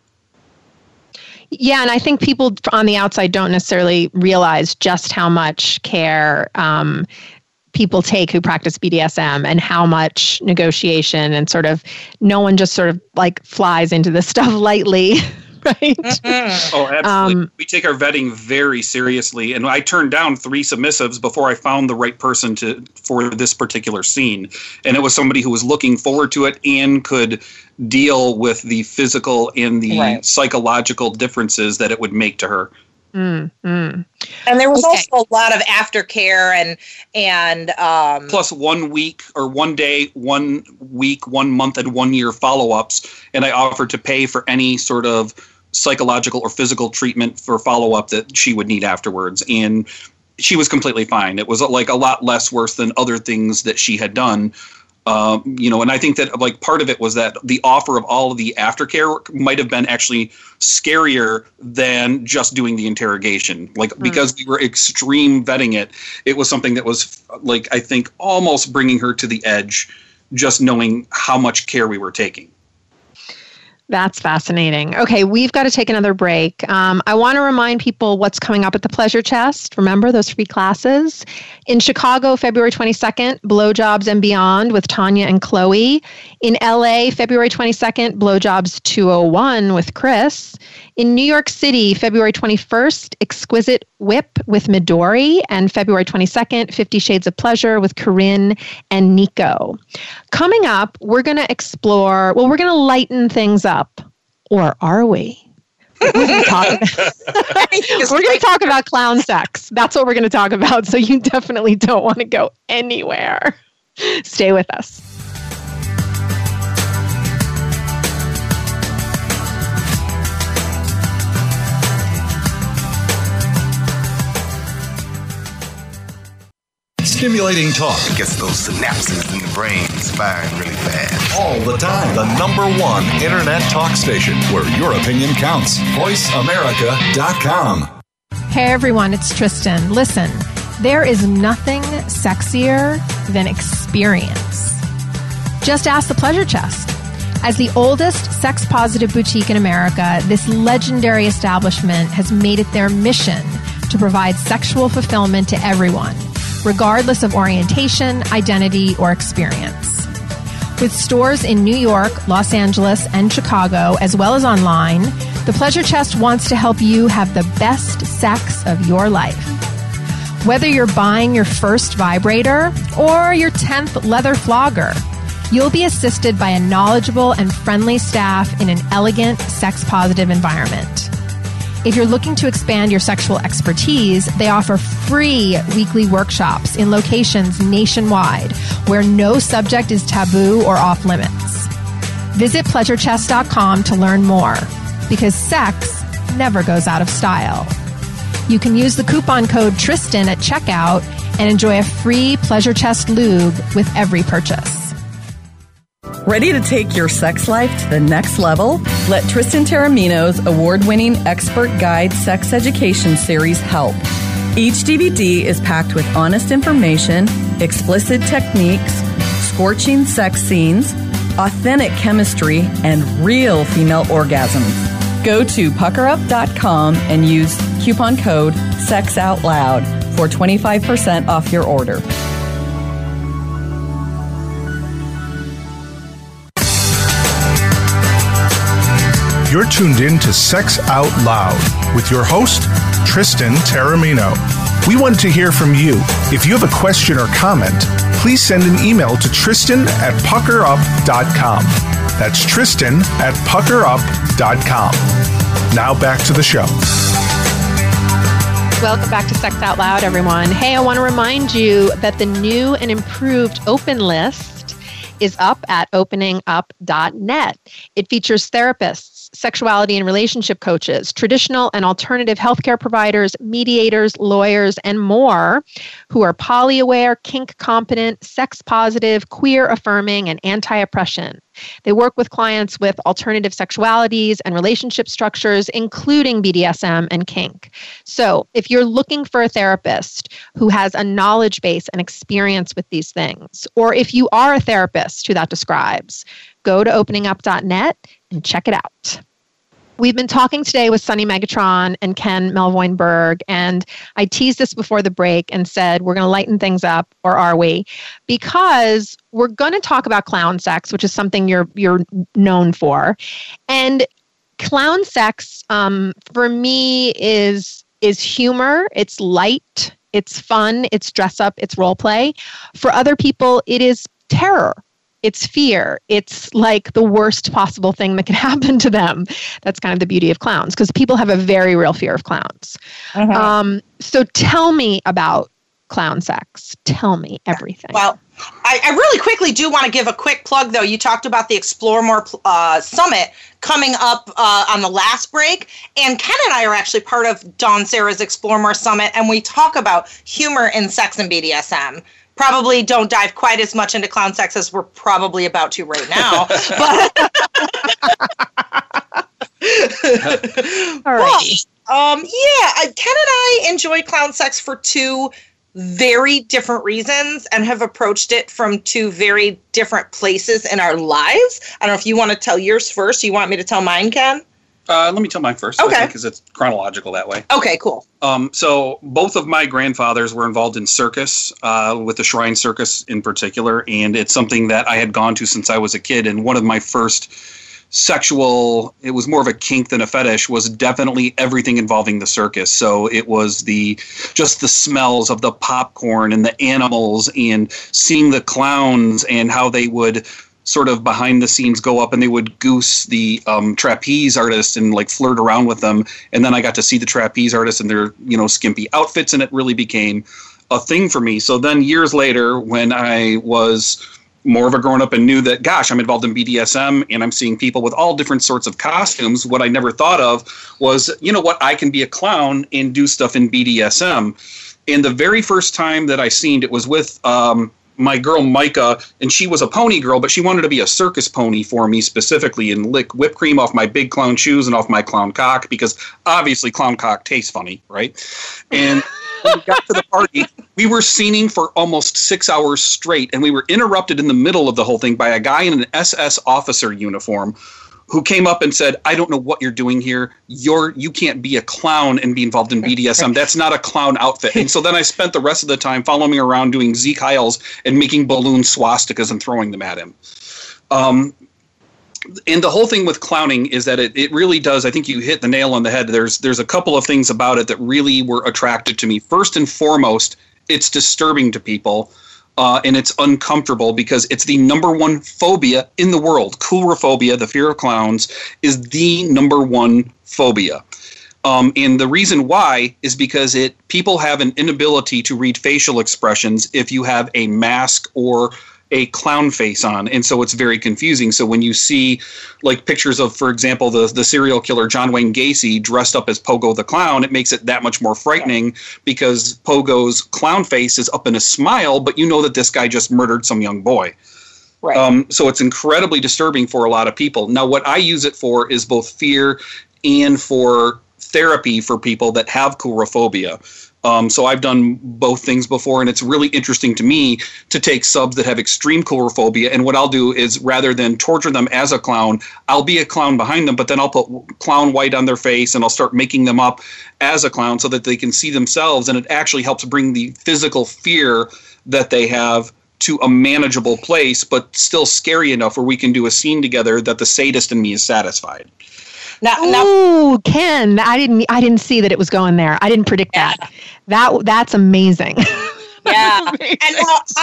Yeah, and I think people on the outside don't necessarily realize just how much care people take who practice BDSM, and how much negotiation, and sort of no one just sort of like flies into this stuff lightly. Right. Mm-hmm. Oh, absolutely. We take our vetting very seriously, and I turned down 3 submissives before I found the right person for this particular scene. And it was somebody who was looking forward to it and could deal with the physical and the psychological differences that it would make to her. Mm-hmm. And there was also a lot of aftercare and plus 1 week or 1 day, 1 week, 1 month, and 1 year follow-ups. And I offered to pay for any sort of psychological or physical treatment for follow-up that she would need afterwards. And she was completely fine. It was like a lot less worse than other things that she had done. And I think that like part of it was that the offer of all of the aftercare might have been actually scarier than just doing the interrogation. Like because we were extreme vetting it, it was something that was like, I think almost bringing her to the edge, just knowing how much care we were taking. That's fascinating. Okay, we've got to take another break. I want to remind people what's coming up at the Pleasure Chest. Remember those free classes? In Chicago, February 22nd, Blowjobs and Beyond with Tanya and Chloe. In LA, February 22nd, Blowjobs 201 with Chris. In New York City, February 21st, Exquisite Whip with Midori. And February 22nd, 50 Shades of Pleasure with Corinne and Nico. Coming up, we're going to explore, we're going to lighten things up. Or are we? We're going to talk about clown sex. That's what we're going to talk about. So you definitely don't want to go anywhere. Stay with us. Stimulating talk gets those synapses in the brain firing really fast. All the time. The #1 internet talk station where your opinion counts. VoiceAmerica.com. Hey everyone, it's Tristan. Listen, there is nothing sexier than experience. Just ask the Pleasure Chest. As the oldest sex-positive boutique in America, this legendary establishment has made it their mission to provide sexual fulfillment to everyone, regardless of orientation, identity, or experience. With stores in New York, Los Angeles, and Chicago, as well as online, the Pleasure Chest wants to help you have the best sex of your life. Whether you're buying your first vibrator or your 10th leather flogger, you'll be assisted by a knowledgeable and friendly staff in an elegant, sex-positive environment. If you're looking to expand your sexual expertise, they offer free weekly workshops in locations nationwide where no subject is taboo or off limits. Visit pleasurechest.com to learn more, because sex never goes out of style. You can use the coupon code Tristan at checkout and enjoy a free Pleasure Chest lube with every purchase. Ready to take your sex life to the next level? Let Tristan Taormino's award-winning expert guide sex education series help. Each DVD is packed with honest information, explicit techniques, scorching sex scenes, authentic chemistry, and real female orgasms. Go to puckerup.com and use coupon code SEXOUTLOUD for 25% off your order. You're tuned in to Sex Out Loud with your host, Tristan Taormino. We want to hear from you. If you have a question or comment, please send an email to Tristan@puckerup.com. That's Tristan@puckerup.com. Now back to the show. Welcome back to Sex Out Loud, everyone. Hey, I want to remind you that the new and improved Open List is up at openingup.net. It features therapists, sexuality and relationship coaches, traditional and alternative healthcare providers, mediators, lawyers, and more who are poly-aware, kink-competent, sex-positive, queer-affirming, and anti-oppression. They work with clients with alternative sexualities and relationship structures, including BDSM and kink. So if you're looking for a therapist who has a knowledge base and experience with these things, or if you are a therapist who that describes, go to openingup.net and check it out. We've been talking today with Sunny Megatron and Ken Melvoin-Berg, and I teased this before the break and said we're going to lighten things up, or are we? Because we're going to talk about clown sex, which is something you're known for. And clown sex, for me, is humor. It's light. It's fun. It's dress up. It's role play. For other people, it is terror. It's fear. It's like the worst possible thing that can happen to them. That's kind of the beauty of clowns, because people have a very real fear of clowns. So tell me about clown sex. Tell me everything. Well, I really quickly do want to give a quick plug, though. You talked about the Explore More Summit coming up on the last break. And Ken and I are actually part of Dawn Sarah's Explore More Summit, and we talk about humor in sex and BDSM probably don't dive quite as much into clown sex as we're probably about to right now. But all right. Ken and I enjoy clown sex for two very different reasons and have approached it from two very different places in our lives. I don't know if you want to tell yours first. You want me to tell mine, Ken? Let me tell mine first. Okay. Because it's chronological that way. Okay, cool. So both of my grandfathers were involved in circus, with the Shrine Circus in particular, and it's something that I had gone to since I was a kid. And one of my first sexual, it was more of a kink than a fetish, was definitely everything involving the circus. So it was just the smells of the popcorn and the animals and seeing the clowns and how they would sort of behind the scenes go up and they would goose the trapeze artists and like flirt around with them. And then I got to see the trapeze artists in their, skimpy outfits, and it really became a thing for me. So then years later, when I was more of a grown-up and knew that, gosh, I'm involved in BDSM and I'm seeing people with all different sorts of costumes, what I never thought of was, I can be a clown and do stuff in BDSM. And the very first time that I seen it was with my girl Micah, and she was a pony girl, but she wanted to be a circus pony for me specifically and lick whipped cream off my big clown shoes and off my clown cock, because obviously clown cock tastes funny, right? And when we got to the party, we were scening for almost 6 hours straight, and we were interrupted in the middle of the whole thing by a guy in an SS officer uniform who came up and said, I don't know what you're doing here. You can't be a clown and be involved in BDSM. That's not a clown outfit. And so then I spent the rest of the time following him around doing Zeke Hiles and making balloon swastikas and throwing them at him. And the whole thing with clowning is that it really does, I think you hit the nail on the head. There's a couple of things about it that really were attractive to me. First and foremost, it's disturbing to people. And it's uncomfortable because it's the number one phobia in the world. Coulrophobia, the fear of clowns, is the number one phobia. And the reason why is because people have an inability to read facial expressions if you have a mask or a clown face on, and so it's very confusing. So when you see like pictures of, for example, the serial killer John Wayne Gacy dressed up as Pogo the Clown, it makes it that much more frightening because Pogo's clown face is up in a smile, but you know that this guy just murdered some young boy. Right. So it's incredibly disturbing for a lot of people. Now, what I use it for is both fear and for therapy for people that have coulrophobia. So I've done both things before, and it's really interesting to me to take subs that have extreme coulrophobia, and what I'll do is rather than torture them as a clown, I'll be a clown behind them, but then I'll put clown white on their face and I'll start making them up as a clown so that they can see themselves, and it actually helps bring the physical fear that they have to a manageable place, but still scary enough where we can do a scene together that the sadist in me is satisfied. Ooh, Ken, I didn't see that it was going there. I didn't predict that. That's amazing. Yeah. Amazing. And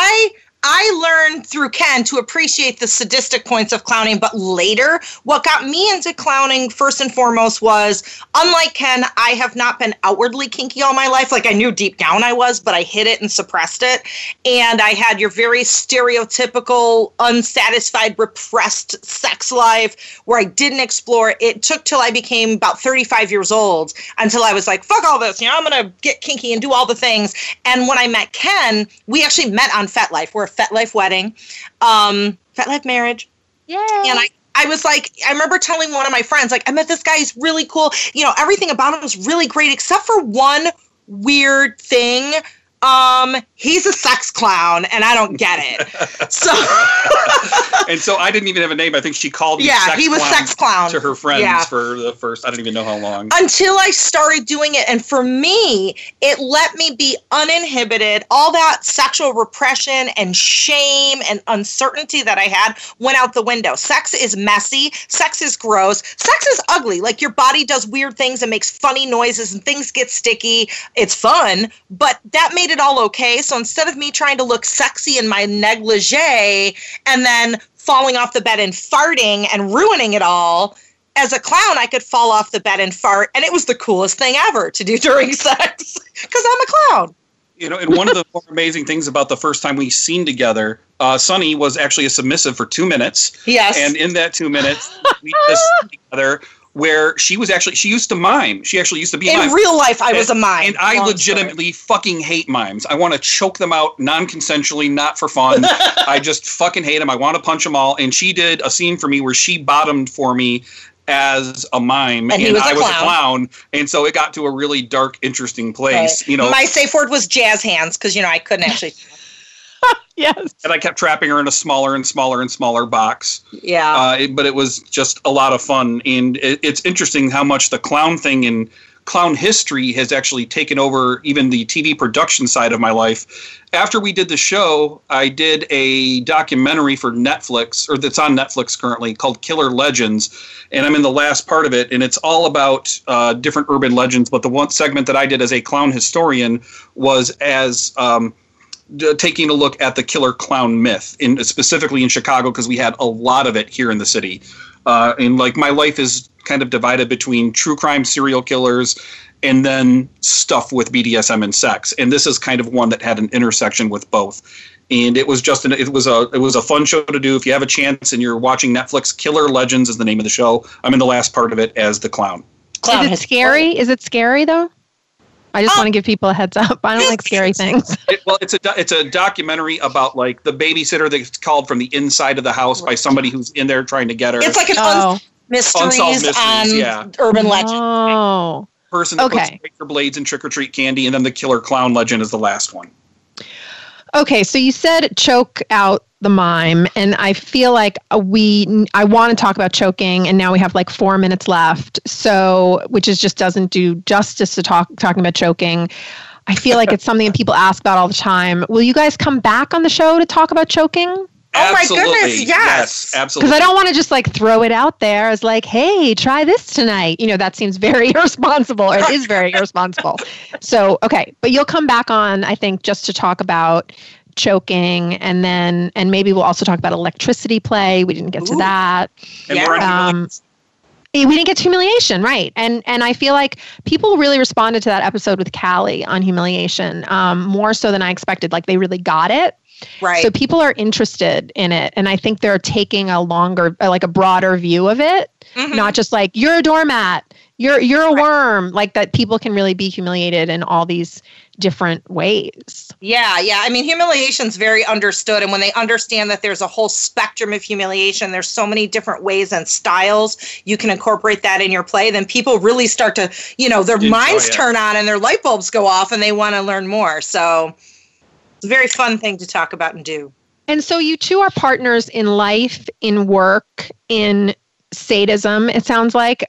I learned through Ken to appreciate the sadistic points of clowning, but later, what got me into clowning first and foremost was, unlike Ken, I have not been outwardly kinky all my life. Like, I knew deep down I was, but I hid it and suppressed it. And I had your very stereotypical, unsatisfied, repressed sex life where I didn't explore. It took till I became about 35 years old until I was like, fuck all this, I'm going to get kinky and do all the things. And when I met Ken, we actually met on FetLife. We're a FetLife wedding, FetLife marriage. Yay. And I was like, I remember telling one of my friends, like, I met this guy, he's really cool. Everything about him was really great, except for one weird thing. He's a sex clown, and I don't get it. So, and so I didn't even have a name. I think she called me sex clown to her friends for the first, I don't even know how long. Until I started doing it. And for me, it let me be uninhibited. All that sexual repression and shame and uncertainty that I had went out the window. Sex is messy. Sex is gross. Sex is ugly. Like, your body does weird things and makes funny noises and things get sticky. It's fun, but that made it all okay. So instead of me trying to look sexy in my negligee and then falling off the bed and farting and ruining it all, as a clown, I could fall off the bed and fart, and it was the coolest thing ever to do during sex because I'm a clown. And one of the more amazing things about the first time we seen together, Sunny was actually a submissive for 2 minutes. Yes. And in that 2 minutes, we just seen together where she used to mime. She actually used to be a mime. In real life, I was a mime. And I legitimately fucking hate mimes. I want to choke them out non-consensually, not for fun. I just fucking hate them. I want to punch them all. And she did a scene for me where she bottomed for me as a mime, and I was a clown, and so it got to a really dark, interesting place. Right. You know, my safe word was jazz hands because I couldn't actually. Yes, and I kept trapping her in a smaller and smaller and smaller box. Yeah, but it was just a lot of fun, and it's interesting how much the clown thing and clown history has actually taken over even the TV production side of my life. After we did the show, I did a documentary for Netflix, or that's on Netflix currently, called Killer Legends, and I'm in the last part of it, and it's all about different urban legends, but the one segment that I did as a clown historian was as taking a look at the killer clown myth, specifically in Chicago, because we had a lot of it here in the city. And like my life is kind of divided between true crime serial killers and then stuff with BDSM and sex. And this is kind of one that had an intersection with both. And it was just it was a fun show to do. If you have a chance and you're watching Netflix, Killer Legends is the name of the show. I'm in the last part of it as the clown. Is it scary? Is it scary though? I just want to give people a heads up. I don't like scary things. It's a documentary about like the babysitter that's called from the inside of the house by somebody who's in there trying to get her. It's like an unsolved mysteries on urban legend. Oh. Person that puts razor blades and trick-or-treat candy, and then the killer clown legend is the last one. Okay, so you said choke out the mime, and I feel like I want to talk about choking, and now we have like 4 minutes left, so which just doesn't do justice to talking about choking. I feel like it's something that people ask about all the time. Will you guys come back on the show to talk about choking? Absolutely. Oh my goodness, yes. Absolutely. Because I don't want to just like throw it out there as like, hey, try this tonight. That seems very irresponsible, or it is very irresponsible. So, okay. But you'll come back on, I think, just to talk about choking, and maybe we'll also talk about electricity play. We didn't get to that. And we didn't get to humiliation, right? And I feel like people really responded to that episode with Callie on humiliation, more so than I expected. Like they really got it. Right. So people are interested in it. And I think they're taking a broader view of it. Mm-hmm. Not just like, you're a doormat, you're a worm, like that people can really be humiliated in all these different ways. Yeah. I mean, humiliation's very understood. And when they understand that there's a whole spectrum of humiliation, there's so many different ways and styles you can incorporate that in your play, then people really start to, their minds turn on and their light bulbs go off and they want to learn more. So it's a very fun thing to talk about and do. And so you two are partners in life, in work, in sadism, it sounds like.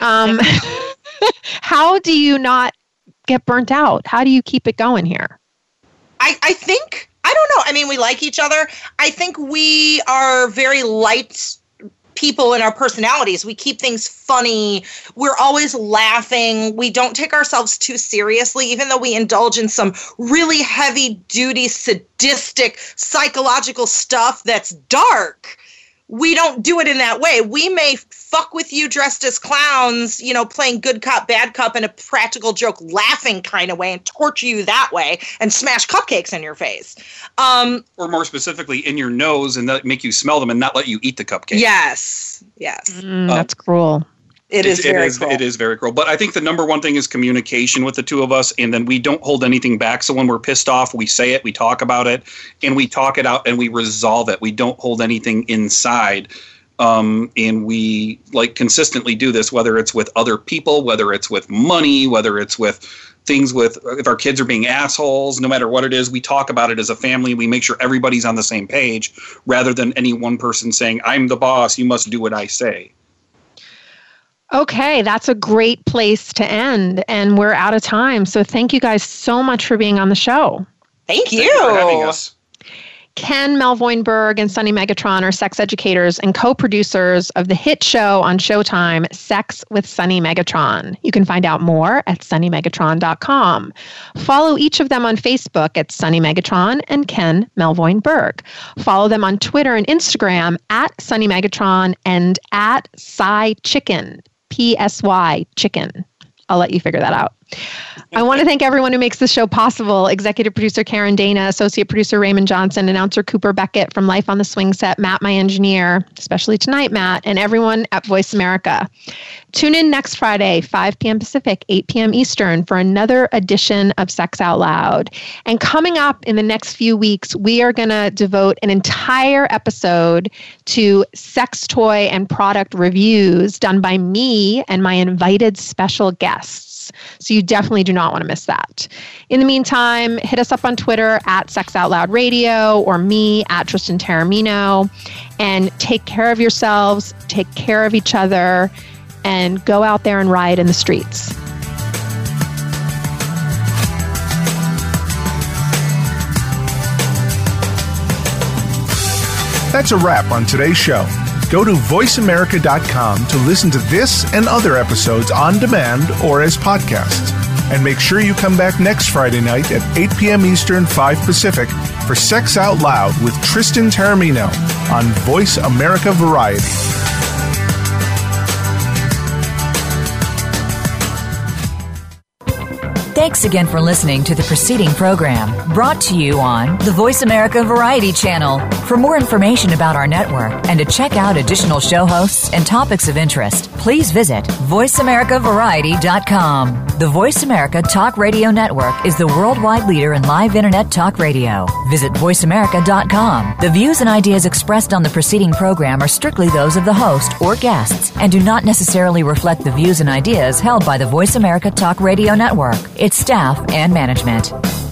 How do you not get burnt out? How do you keep it going here? I think, I don't know. I mean, we like each other. I think we are very light people in our personalities. We keep things funny. We're always laughing. We don't take ourselves too seriously, even though we indulge in some really heavy duty, sadistic, psychological stuff that's dark. We don't do it in that way. We may fuck with you dressed as clowns, playing good cop, bad cop in a practical joke, laughing kind of way, and torture you that way and smash cupcakes in your face. Or more specifically, in your nose, and make you smell them and not let you eat the cupcake. Yes. That's cruel. It is very cruel. It is very cruel. But I think the number one thing is communication with the two of us, and then we don't hold anything back. So when we're pissed off, we say it, we talk about it, and we talk it out, and we resolve it. We don't hold anything inside. And we consistently do this, whether it's with other people, whether it's with money, whether it's with things if our kids are being assholes, no matter what it is, we talk about it as a family. We make sure everybody's on the same page rather than any one person saying, I'm the boss, you must do what I say. Okay, that's a great place to end, and we're out of time. So thank you guys so much for being on the show. Thank you. Thank you for having us. Ken Melvoin-Berg and Sunny Megatron are sex educators and co-producers of the hit show on Showtime, Sex with Sunny Megatron. You can find out more at sunnymegatron.com. Follow each of them on Facebook at Sunny Megatron and Ken Melvoin-Berg. Follow them on Twitter and Instagram at Sunny Megatron and at Psy Chicken, PSY Chicken. I'll let you figure that out. I want to thank everyone who makes this show possible. Executive producer Karen Dana, associate producer Raymond Johnson, announcer Cooper Beckett from Life on the Swing Set, Matt, my engineer, especially tonight, Matt, and everyone at Voice America. Tune in next Friday, 5 p.m. Pacific, 8 p.m. Eastern, for another edition of Sex Out Loud. And coming up in the next few weeks, we are going to devote an entire episode to sex toy and product reviews done by me and my invited special guests. So you definitely do not want to miss that. In the meantime, hit us up on Twitter at Sex Out Loud Radio or me at Tristan Taormino, and take care of yourselves, take care of each other, and go out there and riot in the streets. That's a wrap on today's show. Go to voiceamerica.com to listen to this and other episodes on demand or as podcasts. And make sure you come back next Friday night at 8 p.m. Eastern, 5 Pacific for Sex Out Loud with Tristan Taormino on Voice America Variety. Thanks again for listening to the preceding program, brought to you on the Voice America Variety Channel. For more information about our network and to check out additional show hosts and topics of interest, please visit voiceamericavariety.com. The Voice America Talk Radio Network is the worldwide leader in live Internet talk radio. Visit voiceamerica.com. The views and ideas expressed on the preceding program are strictly those of the host or guests and do not necessarily reflect the views and ideas held by the Voice America Talk Radio Network, its staff, and management.